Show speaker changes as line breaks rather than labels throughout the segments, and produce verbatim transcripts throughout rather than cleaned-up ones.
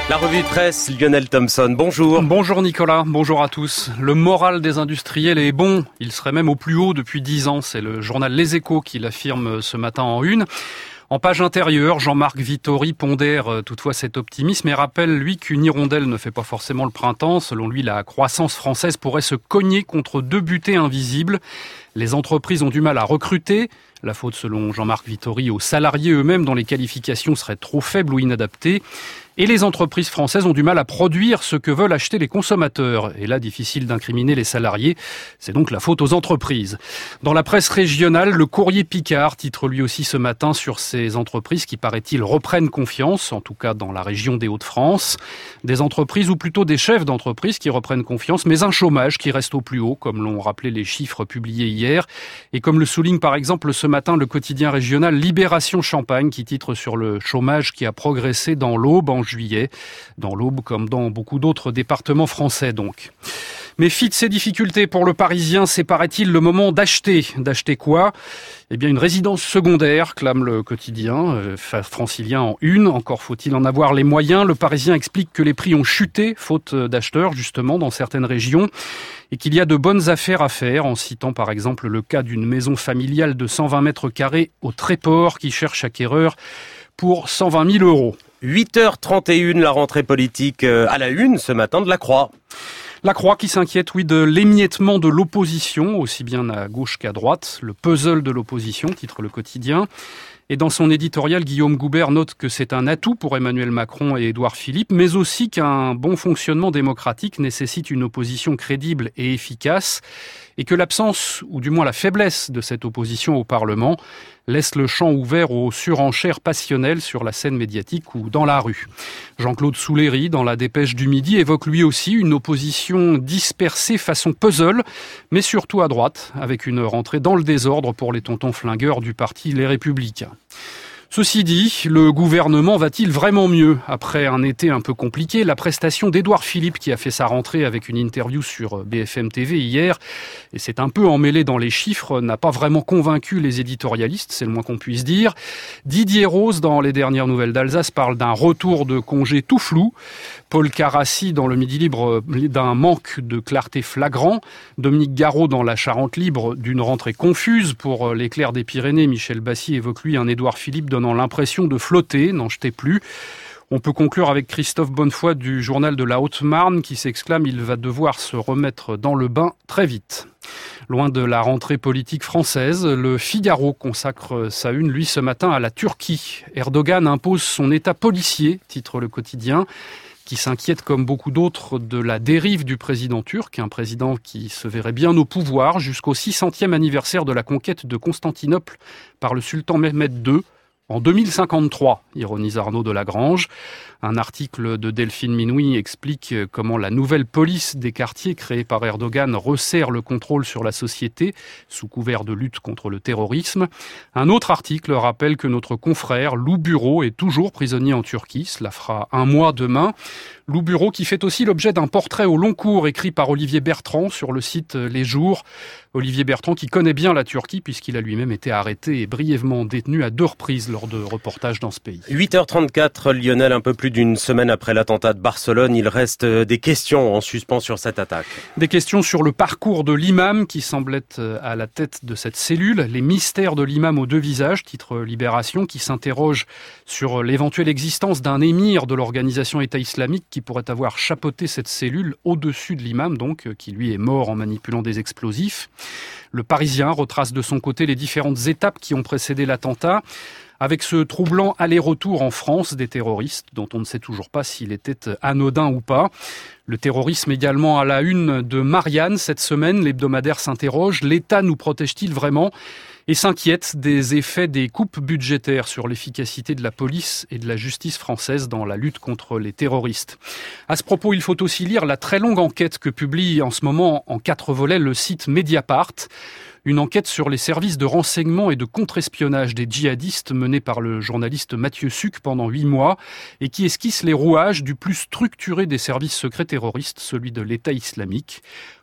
La revue de presse, Lionel Thompson, bonjour.
Bonjour Nicolas, bonjour à tous. Le moral des industriels est bon, il serait même au plus haut depuis dix ans. C'est le journal Les Échos qui l'affirme ce matin en une. En page intérieure, Jean-Marc Vittori pondère toutefois cet optimisme et rappelle, lui, qu'une hirondelle ne fait pas forcément le printemps. Selon lui, la croissance française pourrait se cogner contre deux butées invisibles. Les entreprises ont du mal à recruter. La faute, selon Jean-Marc Vittori, aux salariés eux-mêmes dont les qualifications seraient trop faibles ou inadaptées. Et les entreprises françaises ont du mal à produire ce que veulent acheter les consommateurs. Et là, difficile d'incriminer les salariés. C'est donc la faute aux entreprises. Dans la presse régionale, le Courrier Picard titre lui aussi ce matin sur ces entreprises qui, paraît-il, reprennent confiance, en tout cas dans la région des Hauts-de-France. Des entreprises, ou plutôt des chefs d'entreprise qui reprennent confiance, mais un chômage qui reste au plus haut, comme l'ont rappelé les chiffres publiés hier. Et comme le souligne par exemple ce matin le quotidien régional Libération Champagne, qui titre sur le chômage qui a progressé dans l'Aube en juillet, dans l'Aube comme dans beaucoup d'autres départements français donc. Mais fit de ces difficultés pour le Parisien, c'est paraît-il le moment d'acheter. D'acheter quoi ? Eh bien une résidence secondaire, clame le quotidien euh, francilien en une. Encore faut-il en avoir les moyens. Le Parisien explique que les prix ont chuté, faute d'acheteurs justement dans certaines régions, et qu'il y a de bonnes affaires à faire, en citant par exemple le cas d'une maison familiale de cent vingt mètres carrés au Tréport qui cherche acquéreur pour cent vingt mille euros.
huit heures trente et une, la rentrée politique à la une ce matin de La Croix.
La Croix qui s'inquiète, oui, de l'émiettement de l'opposition, aussi bien à gauche qu'à droite. Le puzzle de l'opposition, titre le quotidien. Et dans son éditorial, Guillaume Goubert note que c'est un atout pour Emmanuel Macron et Édouard Philippe, mais aussi qu'un bon fonctionnement démocratique nécessite une opposition crédible et efficace, et que l'absence, ou du moins la faiblesse de cette opposition au Parlement, laisse le champ ouvert aux surenchères passionnelles sur la scène médiatique ou dans la rue. Jean-Claude Souléry, dans la Dépêche du Midi, évoque lui aussi une opposition dispersée façon puzzle, mais surtout à droite, avec une rentrée dans le désordre pour les tontons flingueurs du parti Les Républicains. Ceci dit, le gouvernement va-t-il vraiment mieux ? Après un été un peu compliqué, la prestation d'Édouard Philippe, qui a fait sa rentrée avec une interview sur B F M T V hier, et s'est un peu emmêlé dans les chiffres, n'a pas vraiment convaincu les éditorialistes, c'est le moins qu'on puisse dire. Didier Rose, dans les dernières nouvelles d'Alsace, parle d'un retour de congé tout flou. Paul Carassi, dans le Midi Libre, d'un manque de clarté flagrant. Dominique Garot, dans la Charente Libre, d'une rentrée confuse. Pour l'éclair des Pyrénées, Michel Bassy évoque lui un Édouard Philippe donnant l'impression de flotter, n'en jetez plus. On peut conclure avec Christophe Bonnefoy du journal de la Haute-Marne qui s'exclame « Il va devoir se remettre dans le bain très vite ». Loin de la rentrée politique française, le Figaro consacre sa une, lui, ce matin à la Turquie. Erdogan impose son état policier, titre le quotidien, qui s'inquiète comme beaucoup d'autres de la dérive du président turc, un président qui se verrait bien au pouvoir jusqu'au six centième anniversaire de la conquête de Constantinople par le sultan Mehmed deux, en deux mille cinquante-trois, ironise Arnaud de Lagrange. Un article de Delphine Minouy explique comment la nouvelle police des quartiers créée par Erdogan resserre le contrôle sur la société sous couvert de lutte contre le terrorisme. Un autre article rappelle que notre confrère Lou Bureau est toujours prisonnier en Turquie. Cela fera un mois demain. Lou Bureau qui fait aussi l'objet d'un portrait au long cours écrit par Olivier Bertrand sur le site Les Jours. Olivier Bertrand qui connaît bien la Turquie puisqu'il a lui-même été arrêté et brièvement détenu à deux reprises lors de reportages dans ce pays.
huit heures trente-quatre, Lionel, un peu plus d'une semaine après l'attentat de Barcelone, il reste des questions en suspens sur cette attaque.
Des questions sur le parcours de l'imam qui semble être à la tête de cette cellule, les mystères de l'imam aux deux visages, titre Libération, qui s'interroge sur l'éventuelle existence d'un émir de l'organisation État islamique qui pourrait avoir chapeauté cette cellule au-dessus de l'imam, donc, qui lui est mort en manipulant des explosifs. Le Parisien retrace de son côté les différentes étapes qui ont précédé l'attentat, avec ce troublant aller-retour en France des terroristes, dont on ne sait toujours pas s'il était anodin ou pas. Le terrorisme également à la une de Marianne cette semaine. L'hebdomadaire s'interroge, l'État nous protège-t-il vraiment ? Et s'inquiète des effets des coupes budgétaires sur l'efficacité de la police et de la justice française dans la lutte contre les terroristes. À ce propos, il faut aussi lire la très longue enquête que publie en ce moment en quatre volets le site Mediapart. Une enquête sur les services de renseignement et de contre-espionnage des djihadistes menée par le journaliste Mathieu Suc pendant huit mois et qui esquisse les rouages du plus structuré des services secrets terroristes, celui de l'État islamique.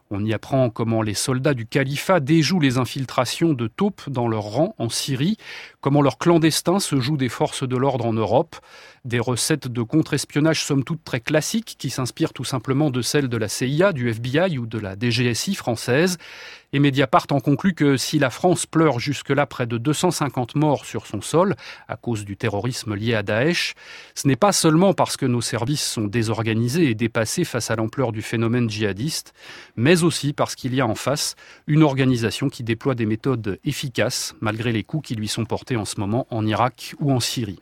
On y apprend comment les soldats du califat déjouent les infiltrations de taupes dans leurs rangs en Syrie, comment leurs clandestins se jouent des forces de l'ordre en Europe. Des recettes de contre-espionnage somme toute très classiques qui s'inspirent tout simplement de celles de la C I A, du F B I ou de la D G S I française. Et Mediapart en conclut que si la France pleure jusque-là près de deux cent cinquante morts sur son sol à cause du terrorisme lié à Daesh, ce n'est pas seulement parce que nos services sont désorganisés et dépassés face à l'ampleur du phénomène djihadiste, mais aussi parce qu'il y a en face une organisation qui déploie des méthodes efficaces malgré les coups qui lui sont portés en ce moment en Irak ou en Syrie.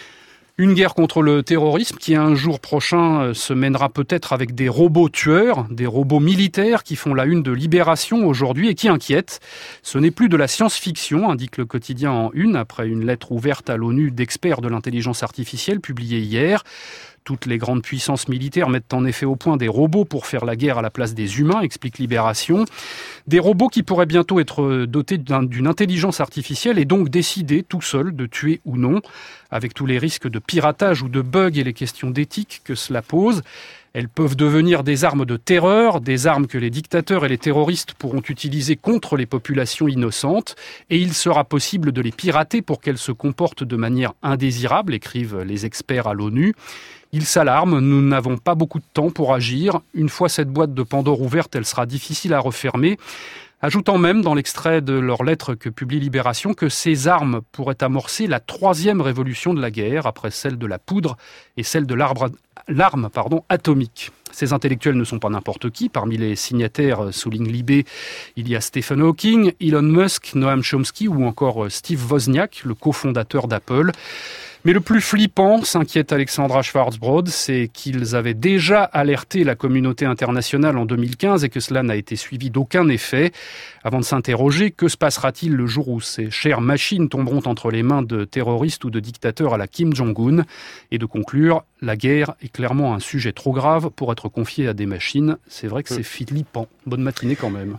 Une guerre contre le terrorisme qui un jour prochain se mènera peut-être avec des robots tueurs, des robots militaires qui font la une de Libération aujourd'hui et qui inquiètent. Ce n'est plus de la science-fiction, indique le quotidien en une, après une lettre ouverte à l'ONU d'experts de l'intelligence artificielle publiée hier. Toutes les grandes puissances militaires mettent en effet au point des robots pour faire la guerre à la place des humains, explique Libération. Des robots qui pourraient bientôt être dotés d'un, d'une intelligence artificielle et donc décider tout seuls de tuer ou non, avec tous les risques de piratage ou de bugs et les questions d'éthique que cela pose. Elles peuvent devenir des armes de terreur, des armes que les dictateurs et les terroristes pourront utiliser contre les populations innocentes, et il sera possible de les pirater pour qu'elles se comportent de manière indésirable, écrivent les experts à l'ONU. Ils s'alarment, nous n'avons pas beaucoup de temps pour agir. Une fois cette boîte de Pandore ouverte, elle sera difficile à refermer. Ajoutant même dans l'extrait de leur lettre que publie Libération que ces armes pourraient amorcer la troisième révolution de la guerre, après celle de la poudre et celle de l'arbre, l'arme pardon, atomique. Ces intellectuels ne sont pas n'importe qui. Parmi les signataires, souligne Libé, il y a Stephen Hawking, Elon Musk, Noam Chomsky ou encore Steve Wozniak, le cofondateur d'Apple. Mais le plus flippant, s'inquiète Alexandra Schwarzbrod, c'est qu'ils avaient déjà alerté la communauté internationale en deux mille quinze et que cela n'a été suivi d'aucun effet. Avant de s'interroger, que se passera-t-il le jour où ces chères machines tomberont entre les mains de terroristes ou de dictateurs à la Kim Jong-un? Et de conclure, la guerre est clairement un sujet trop grave pour être confié à des machines. C'est vrai que c'est flippant. Bonne matinée quand même.